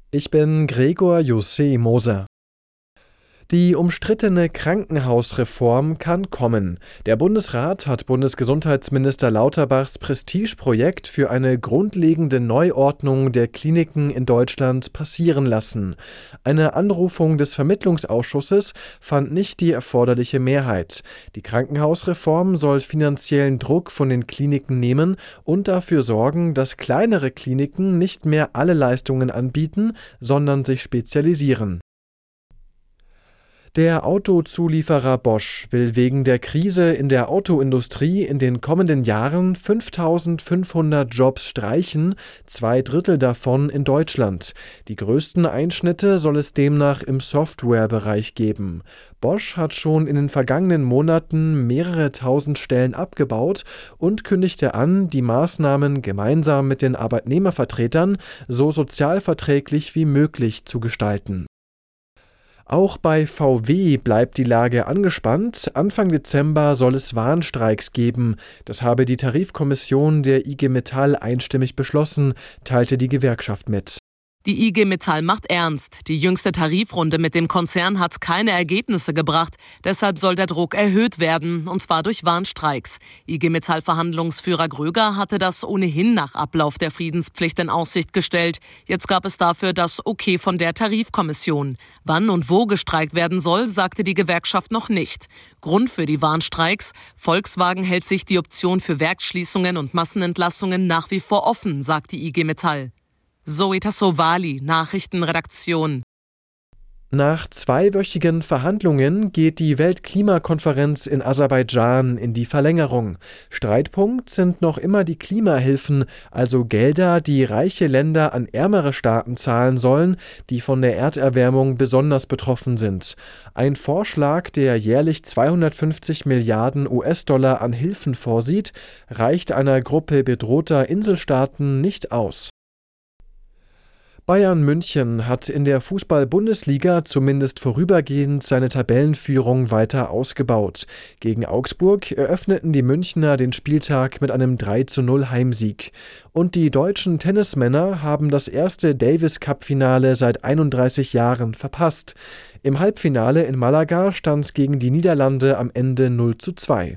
Ich bin Gregor José Moser. Die umstrittene Krankenhausreform kann kommen. Der Bundesrat hat Bundesgesundheitsminister Lauterbachs Prestigeprojekt für eine grundlegende Neuordnung der Kliniken in Deutschland passieren lassen. Eine Anrufung des Vermittlungsausschusses fand nicht die erforderliche Mehrheit. Die Krankenhausreform soll finanziellen Druck von den Kliniken nehmen und dafür sorgen, dass kleinere Kliniken nicht mehr alle Leistungen anbieten, sondern sich spezialisieren. Der Autozulieferer Bosch will wegen der Krise in der Autoindustrie in den kommenden Jahren 5.500 Jobs streichen, 2/3 davon in Deutschland. Die größten Einschnitte soll es demnach im Softwarebereich geben. Bosch hat schon in den vergangenen Monaten mehrere tausend Stellen abgebaut und kündigte an, die Maßnahmen gemeinsam mit den Arbeitnehmervertretern so sozialverträglich wie möglich zu gestalten. Auch bei VW bleibt die Lage angespannt. Anfang Dezember soll es Warnstreiks geben. Das habe die Tarifkommission der IG Metall einstimmig beschlossen, teilte die Gewerkschaft mit. Die IG Metall macht ernst. Die jüngste Tarifrunde mit dem Konzern hat keine Ergebnisse gebracht. Deshalb soll der Druck erhöht werden, und zwar durch Warnstreiks. IG Metall-Verhandlungsführer Gröger hatte das ohnehin nach Ablauf der Friedenspflicht in Aussicht gestellt. Jetzt gab es dafür das Okay von der Tarifkommission. Wann und wo gestreikt werden soll, sagte die Gewerkschaft noch nicht. Grund für die Warnstreiks: Volkswagen hält sich die Option für Werksschließungen und Massenentlassungen nach wie vor offen, sagt die IG Metall. Zoe Tassovali, Nachrichtenredaktion. Nach 2-wöchigen Verhandlungen geht die Weltklimakonferenz in Aserbaidschan in die Verlängerung. Streitpunkt sind noch immer die Klimahilfen, also Gelder, die reiche Länder an ärmere Staaten zahlen sollen, die von der Erderwärmung besonders betroffen sind. Ein Vorschlag, der jährlich 250 Milliarden US-Dollar an Hilfen vorsieht, reicht einer Gruppe bedrohter Inselstaaten nicht aus. Bayern München hat in der Fußball-Bundesliga zumindest vorübergehend seine Tabellenführung weiter ausgebaut. Gegen Augsburg eröffneten die Münchner den Spieltag mit einem 3:0 Heimsieg. Und die deutschen Tennismänner haben das erste Davis-Cup-Finale seit 31 Jahren verpasst. Im Halbfinale in Malaga stand es gegen die Niederlande am Ende 0:2.